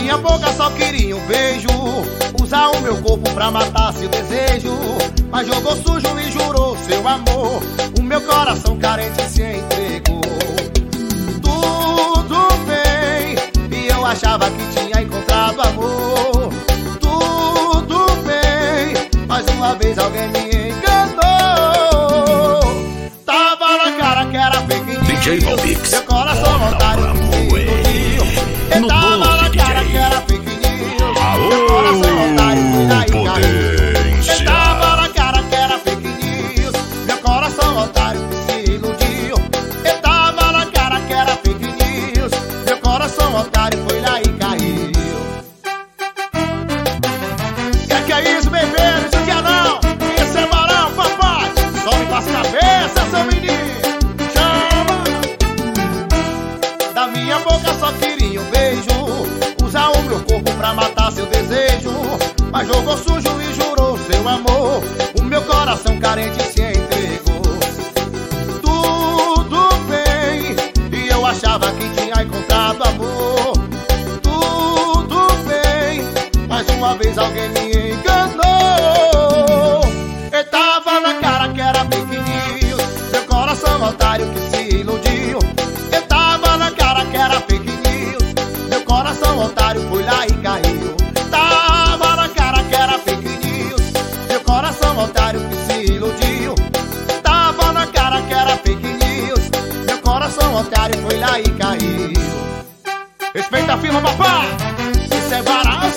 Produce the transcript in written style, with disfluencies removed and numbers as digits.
minha boca só queria um beijo, usar o meu corpo pra matar seu desejo. Mas jogou sujo e jurou seu amor, o meu coração carente se entregou. Tudo bem, e eu achava que tinha encontrado amor. Tudo bem, mais uma vez alguém me enganou. Tava na cara que era fake news, DJ Valmix, meu coração otário que se iludiu. Tava na cara que era fake news, meu coração otário foi lá e caiu. Tava na cara que era fake news, meu coração otário que se iludiu. Tava na cara que era fake news, meu coração otário foi lá e caiu. Que é isso, bebê? Isso aqui é não, isso é varão, papai. Some com as cabeças, seu menino. Chama. Da minha boca só queria um beijo, usar o meu corpo pra matar seu desejo. Mas jogou sujo e jurou seu amor, o meu coração carente se entregou. Tudo bem, e eu achava que tinha encontrado amor. Tudo bem, mais uma vez alguém me enganou. Eu tava na cara que era fake news, meu coração otário que se iludiu. Eu tava na cara que era fake news, meu coração otário foi lá e caiu. Tava na cara que era fake news, meu coração otário que se iludiu. Tava na cara que era fake news, meu coração otário foi lá e caiu. Respeita a firma, papai. Isso é varão.